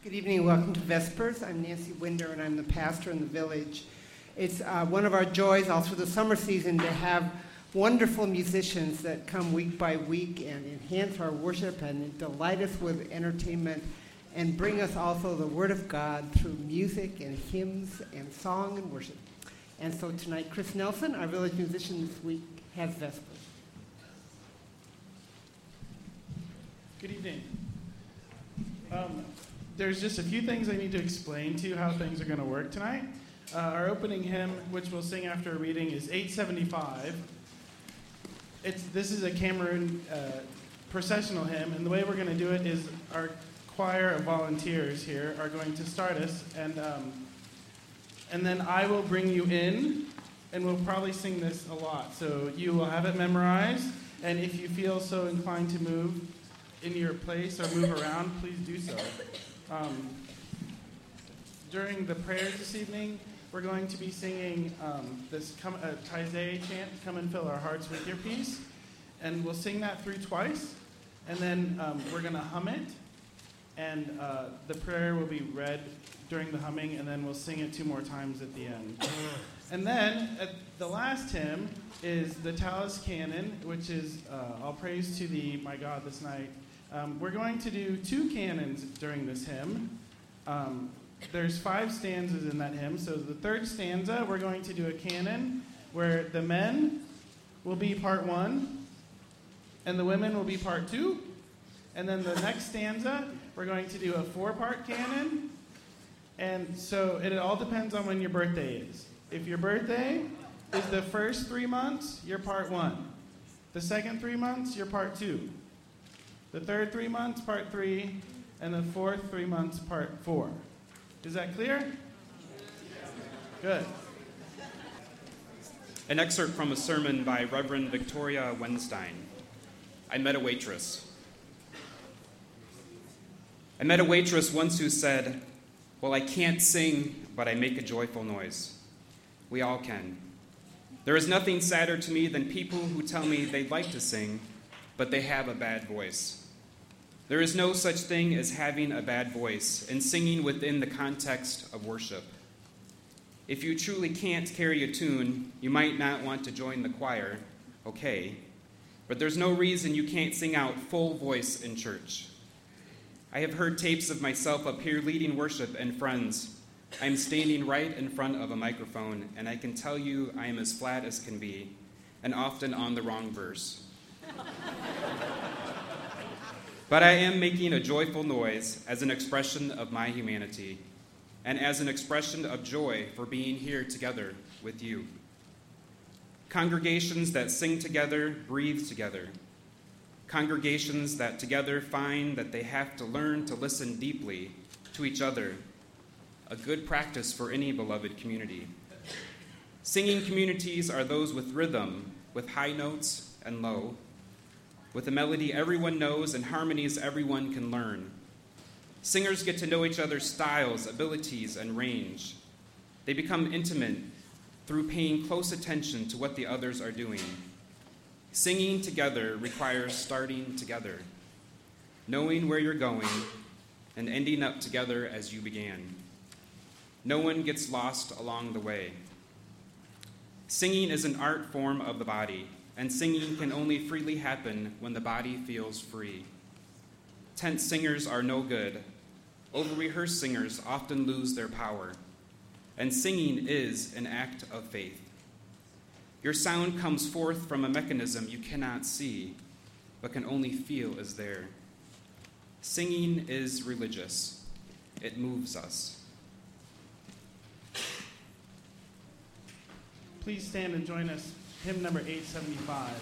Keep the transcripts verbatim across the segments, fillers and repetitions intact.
Good evening and welcome to Vespers. I'm Nancy Winder and I'm the pastor in the village. It's uh, one of our joys all through the summer season to have wonderful musicians that come week by week and enhance our worship and delight us with entertainment and bring us also the Word of God through music and hymns and song and worship. And so tonight, Chris Nelson, our village musician this week, has Vespers. Good evening. Um, there's just a few things I need to explain to you how things are going to work tonight. Uh, our opening hymn, which we'll sing after a reading, is eight seventy-five. It's, this is a Cameroon uh, processional hymn, and the way we're going to do it is our choir of volunteers here are going to start us, and um, and then I will bring you in, and we'll probably sing this a lot. So you will have it memorized, and if you feel so inclined to move in your place or move around, please do so. Um, during the prayers this evening, we're going to be singing um, this come, uh, Taizé chant, Come and Fill Our Hearts With Your Peace. And we'll sing that through twice, and then um, we're going to hum it, and uh, the prayer will be read during the humming, and then we'll sing it two more times at the end. And then, at the last hymn is the Tallis Canon, which is uh, All Praise to Thee, My God, This Night. Um, we're going to do two canons during this hymn. Um, there's five stanzas in that hymn, so the third stanza, we're going to do a canon where the men will be part one, and the women will be part two. And then the next stanza, we're going to do a four-part canon. And so it all depends on when your birthday is. If your birthday is the first three months, you're part one. The second three months, you're part two. The third three months, part three. And the fourth three months, part four. Is that clear? Good. An excerpt from a sermon by Reverend Victoria Wenstein. I met a waitress. I met a waitress once who said, "Well, I can't sing, but I make a joyful noise." We all can. There is nothing sadder to me than people who tell me they'd like to sing, but they have a bad voice. There is no such thing as having a bad voice and singing within the context of worship. If you truly can't carry a tune, you might not want to join the choir, okay, but there's no reason you can't sing out full voice in church. I have heard tapes of myself up here leading worship, and friends, I'm standing right in front of a microphone, and I can tell you I am as flat as can be, and often on the wrong verse. But I am making a joyful noise as an expression of my humanity, and as an expression of joy for being here together with you. Congregations that sing together, breathe together. Congregations that together find that they have to learn to listen deeply to each other, a good practice for any beloved community. Singing communities are those with rhythm, with high notes and low, with a melody everyone knows and harmonies everyone can learn. Singers get to know each other's styles, abilities, and range. They become intimate through paying close attention to what the others are doing. Singing together requires starting together, knowing where you're going, and ending up together as you began. No one gets lost along the way. Singing is an art form of the body, and singing can only freely happen when the body feels free. Tense singers are no good. Over-rehearsed singers often lose their power, and singing is an act of faith. Your sound comes forth from a mechanism you cannot see, but can only feel is there. Singing is religious. It moves us. Please stand and join us. Hymn number eight seventy-five.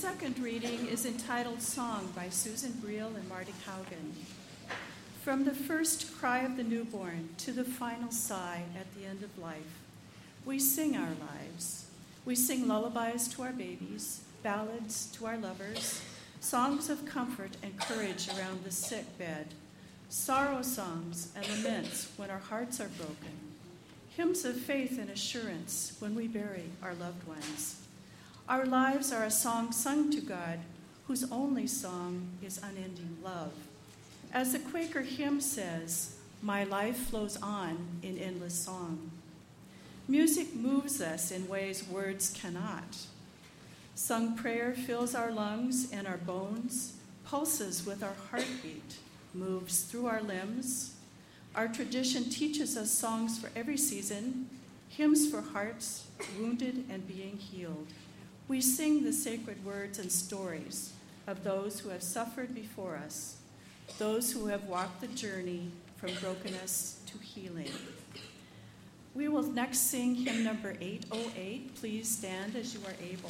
second reading is entitled Song by Susan Briel and Marty Haugen. From the first cry of the newborn to the final sigh at the end of life, we sing our lives. We sing lullabies to our babies, ballads to our lovers, songs of comfort and courage around the sick bed, sorrow songs and laments when our hearts are broken, hymns of faith and assurance when we bury our loved ones. Our lives are a song sung to God, whose only song is unending love. As the Quaker hymn says, my life flows on in endless song. Music moves us in ways words cannot. Sung prayer fills our lungs and our bones, pulses with our heartbeat, moves through our limbs. Our tradition teaches us songs for every season, hymns for hearts wounded and being healed. We sing the sacred words and stories of those who have suffered before us, those who have walked the journey from brokenness to healing. We will next sing hymn number eight oh eight. Please stand as you are able.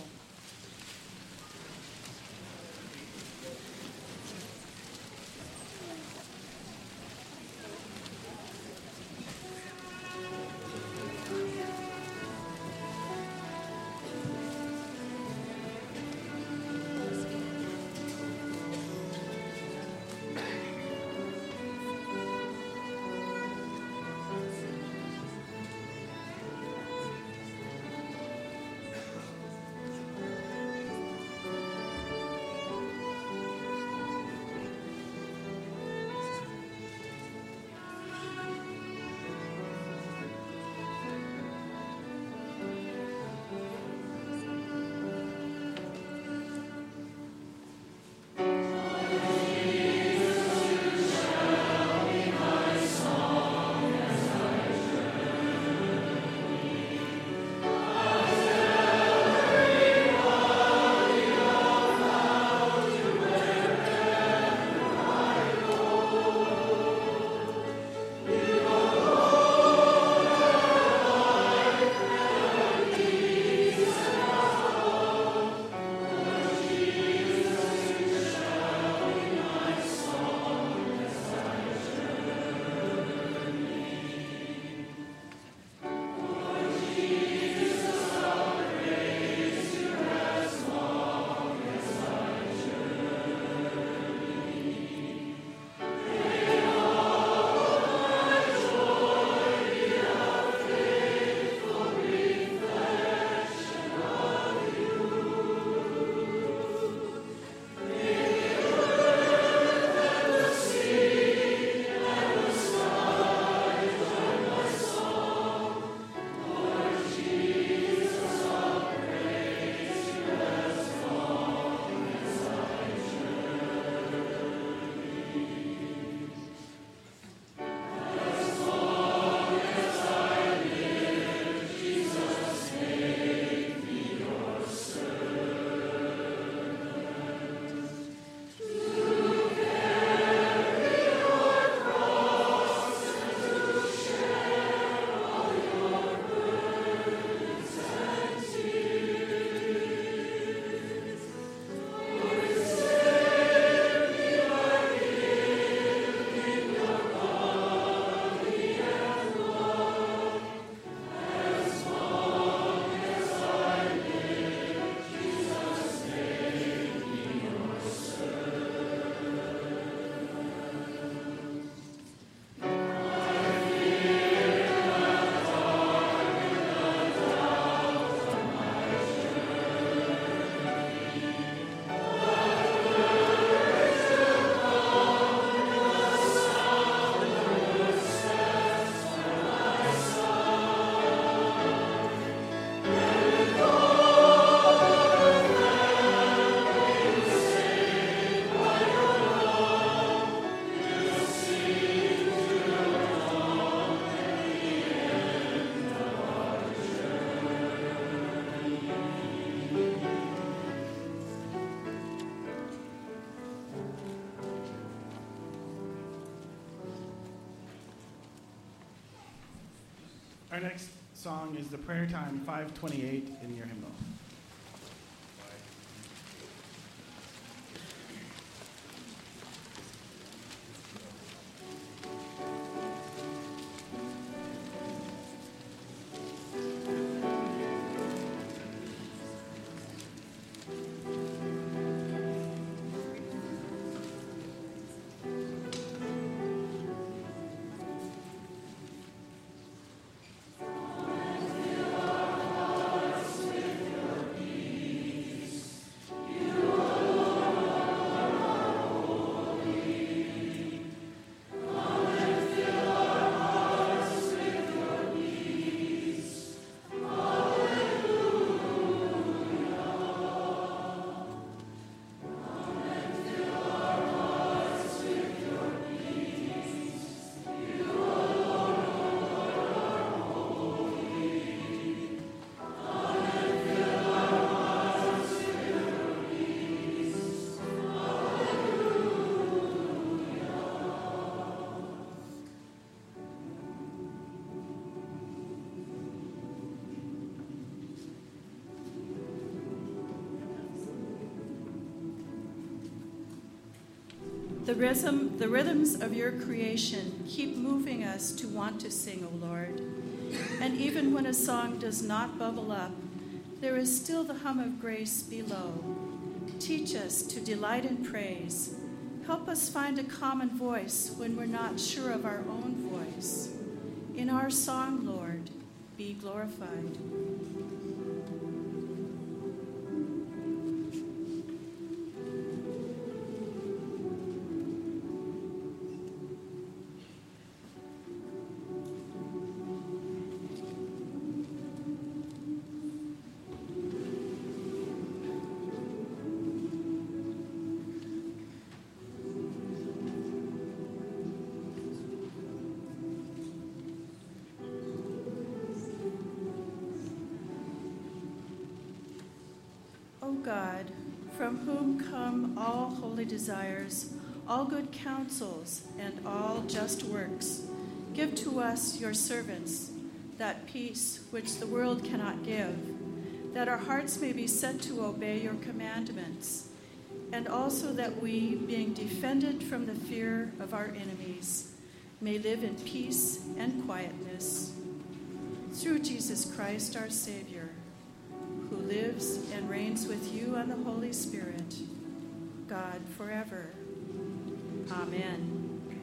Our next song is the Prayer Time five twenty-eight in your hymnal. The rhythm, the rhythms of your creation keep moving us to want to sing, O Lord. And even when a song does not bubble up, there is still the hum of grace below. Teach us to delight in praise. Help us find a common voice when we're not sure of our own voice. In our song, Lord, be glorified. God, from whom come all holy desires, all good counsels, and all just works, give to us, your servants, that peace which the world cannot give, that our hearts may be set to obey your commandments, and also that we, being defended from the fear of our enemies, may live in peace and quietness. Through Jesus Christ, our Savior, who lives and reigns with you and the Holy Spirit, God forever. Amen.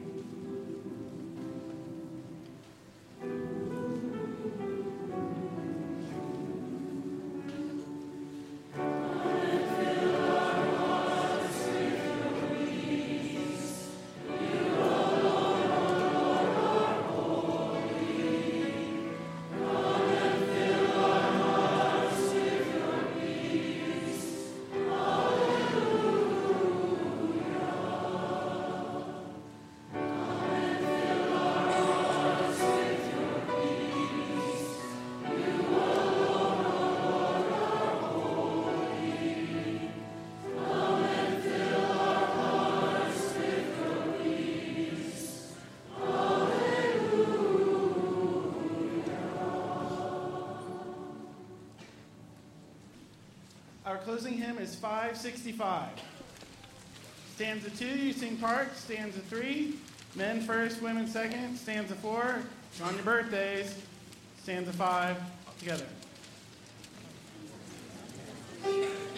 Our closing hymn is five sixty-five. Stanza two, you sing part. Stanza three, men first, women second. Stanza four, on your birthdays. Stanza five, together.